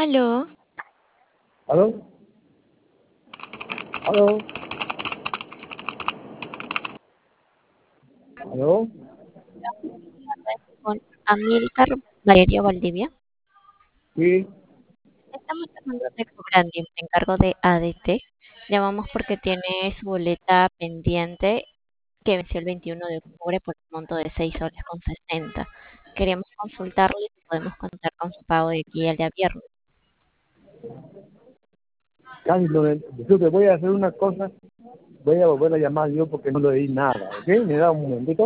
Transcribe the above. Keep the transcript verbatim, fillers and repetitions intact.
Aló. ¿Aló? ¿Aló? ¿Aló? Con Amílcar Valeria Valdivia. Sí, Estamos llamando de Cobrandi, me encargo de A D T. Llamamos porque tiene su boleta pendiente que venció el veintiuno de octubre por un monto de seis soles con sesenta. Queremos consultarle si podemos contar con su pago de aquí al día viernes. casi lo de- disculpe, voy a hacer una cosa, voy a volver a llamar yo porque no le di nada, ¿ok? Me da un momentito.